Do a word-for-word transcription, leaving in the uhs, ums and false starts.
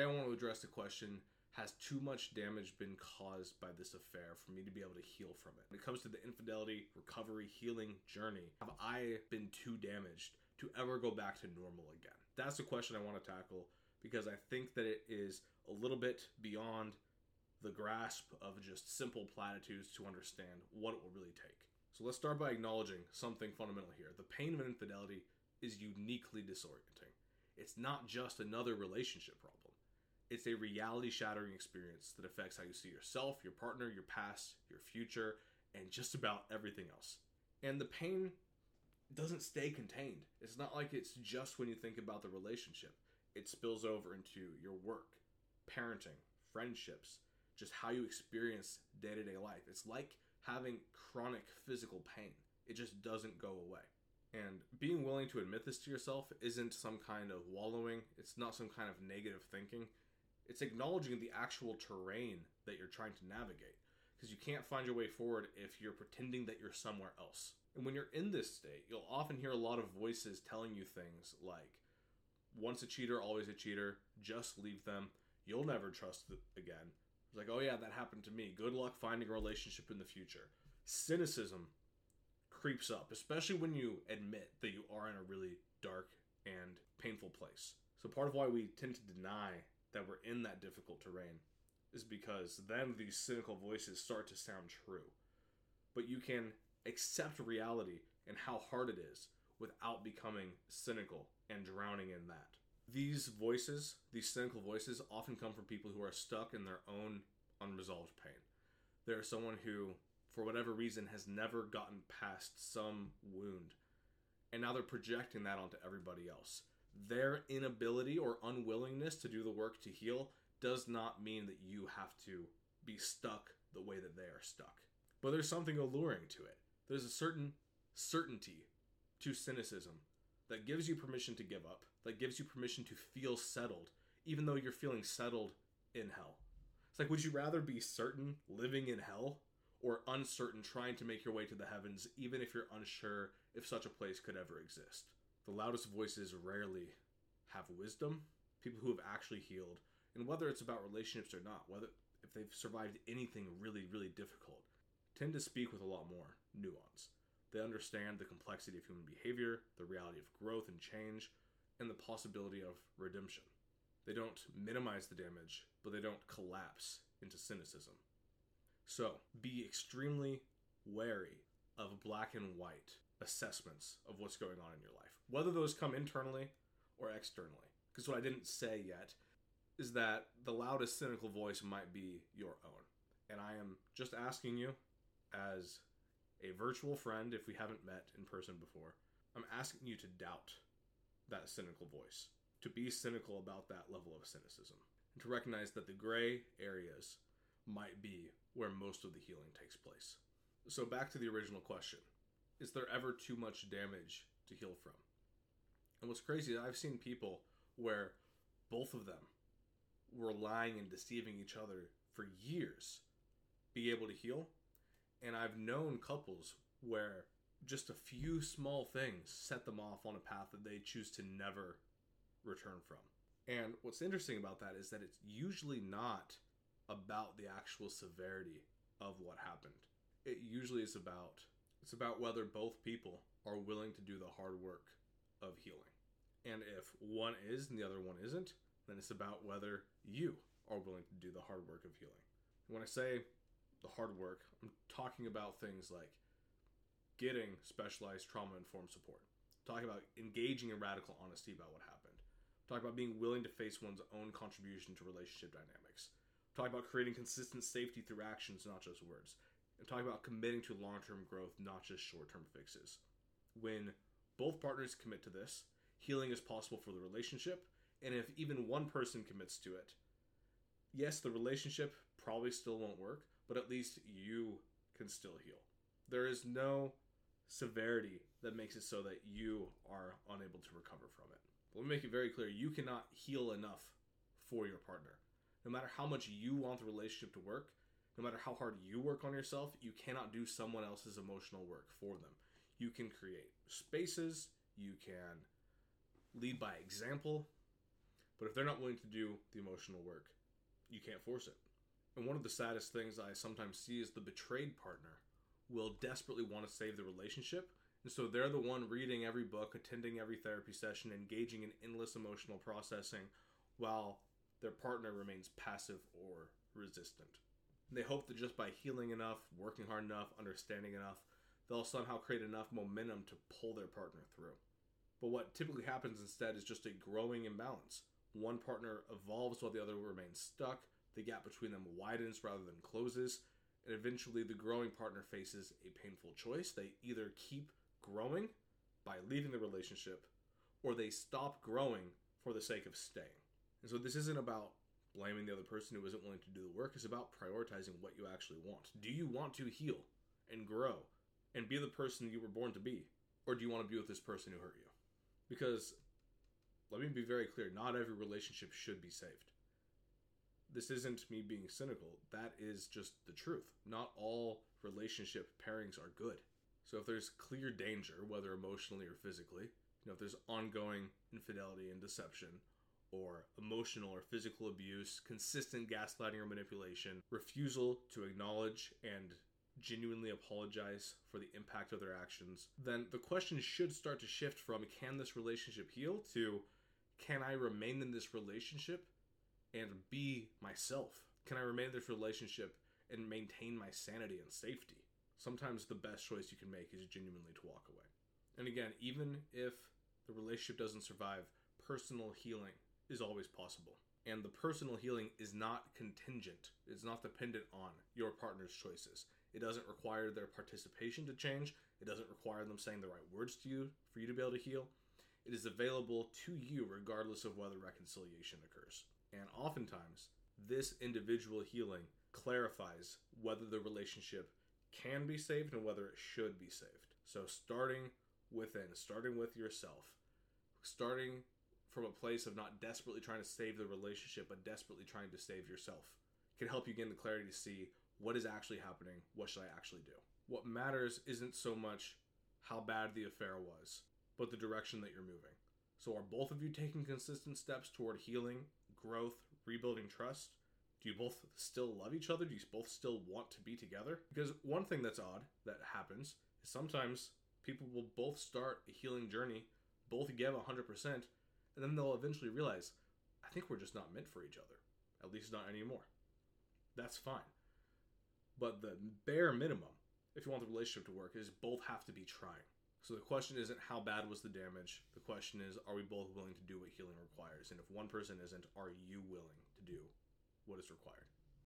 Today I want to address the question, has too much damage been caused by this affair for me to be able to heal from it? When it comes to the infidelity, recovery, healing journey, have I been too damaged to ever go back to normal again? That's the question I want to tackle, because I think that it is a little bit beyond the grasp of just simple platitudes to understand what it will really take. So let's start by acknowledging something fundamental here. The pain of infidelity is uniquely disorienting. It's not just another relationship problem. It's a reality-shattering experience that affects how you see yourself, your partner, your past, your future, and just about everything else. And the pain doesn't stay contained. It's not like it's just when you think about the relationship. It spills over into your work, parenting, friendships, just how you experience day-to-day life. It's like having chronic physical pain. It just doesn't go away. And being willing to admit this to yourself isn't some kind of wallowing. It's not some kind of negative thinking. It's acknowledging the actual terrain that you're trying to navigate. Because you can't find your way forward if you're pretending that you're somewhere else. And when you're in this state, you'll often hear a lot of voices telling you things like, once a cheater, always a cheater, just leave them, you'll never trust them again. It's like, oh yeah, that happened to me. Good luck finding a relationship in the future. Cynicism creeps up, especially when you admit that you are in a really dark and painful place. So part of why we tend to deny that we're in that difficult terrain is because then these cynical voices start to sound true. But you can accept reality and how hard it is without becoming cynical and drowning in that. These voices, these cynical voices, often come from people who are stuck in their own unresolved pain. They're someone who, for whatever reason, has never gotten past some wound, and now they're projecting that onto everybody else. Their inability or unwillingness to do the work to heal does not mean that you have to be stuck the way that they are stuck. But there's something alluring to it. There's a certain certainty to cynicism that gives you permission to give up, that gives you permission to feel settled, even though you're feeling settled in hell. It's like, would you rather be certain living in hell, or uncertain trying to make your way to the heavens, even if you're unsure if such a place could ever exist? The loudest voices rarely have wisdom. People who have actually healed, and whether it's about relationships or not, whether if they've survived anything really, really difficult, tend to speak with a lot more nuance. They understand the complexity of human behavior, the reality of growth and change, and the possibility of redemption. They don't minimize the damage, but they don't collapse into cynicism. So, be extremely wary of black and white assessments of what's going on in your life, whether those come internally or externally. Because what I didn't say yet is that the loudest cynical voice might be your own. And I am just asking you, as a virtual friend, if we haven't met in person before, I'm asking you to doubt that cynical voice, to be cynical about that level of cynicism, and to recognize that the gray areas might be where most of the healing takes place. So back to the original question. Is there ever too much damage to heal from? And what's crazy is I've seen people where both of them were lying and deceiving each other for years be able to heal. And I've known couples where just a few small things set them off on a path that they choose to never return from. And what's interesting about that is that it's usually not about the actual severity of what happened. It usually is about, it's about whether both people are willing to do the hard work of healing. And if one is and the other one isn't, then it's about whether you are willing to do the hard work of healing. And when I say the hard work, I'm talking about things like getting specialized trauma-informed support. I'm talking about engaging in radical honesty about what happened. I'm talking about being willing to face one's own contribution to relationship dynamics. I'm talking about creating consistent safety through actions, not just words. I'm talking about committing to long-term growth, not just short-term fixes. When both partners commit to this, healing is possible for the relationship, and if even one person commits to it, yes, the relationship probably still won't work, but at least you can still heal. There is no severity that makes it so that you are unable to recover from it. But let me make it very clear, you cannot heal enough for your partner. No matter how much you want the relationship to work, no matter how hard you work on yourself, you cannot do someone else's emotional work for them. You can create spaces, you can lead by example, But if they're not willing to do the emotional work, you can't force it. And one of the saddest things I sometimes see is the betrayed partner will desperately want to save the relationship. And so they're the one reading every book, attending every therapy session, engaging in endless emotional processing, while their partner remains passive or resistant. They hope that just by healing enough, working hard enough, understanding enough, they'll somehow create enough momentum to pull their partner through. But what typically happens instead is just a growing imbalance. One partner evolves while the other remains stuck. The gap between them widens rather than closes. And eventually the growing partner faces a painful choice. They either keep growing by leaving the relationship, or they stop growing for the sake of staying. And so this isn't about blaming the other person who isn't willing to do the work. It's about prioritizing what you actually want. Do you want to heal and grow and be the person you were born to be? Or do you want to be with this person who hurt you? Because, let me be very clear, not every relationship should be saved. This isn't me being cynical. That is just the truth. Not all relationship pairings are good. So if there's clear danger, whether emotionally or physically, you know, if there's ongoing infidelity and deception, or emotional or physical abuse, consistent gaslighting or manipulation, refusal to acknowledge and genuinely apologize for the impact of their actions, then the question should start to shift from, can this relationship heal, to, can I remain in this relationship and be myself? Can I remain in this relationship and maintain my sanity and safety? Sometimes the best choice you can make is genuinely to walk away. And again, even if the relationship doesn't survive, personal healing is always possible. And the personal healing is not contingent. It's not dependent on your partner's choices. It doesn't require their participation to change. It doesn't require them saying the right words to you for you to be able to heal. It is available to you regardless of whether reconciliation occurs. And oftentimes, this individual healing clarifies whether the relationship can be saved and whether it should be saved. So starting within, starting with yourself, starting from a place of not desperately trying to save the relationship, but desperately trying to save yourself, can help you gain the clarity to see what is actually happening, what should I actually do. What matters isn't so much how bad the affair was, but the direction that you're moving. So are both of you taking consistent steps toward healing, growth, rebuilding trust? Do you both still love each other? Do you both still want to be together? Because one thing that's odd that happens is sometimes people will both start a healing journey, both give one hundred percent, and then they'll eventually realize, I think we're just not meant for each other. At least not anymore. That's fine. But the bare minimum, if you want the relationship to work, is both have to be trying. So the question isn't how bad was the damage. The question is, are we both willing to do what healing requires? And if one person isn't, are you willing to do what is required?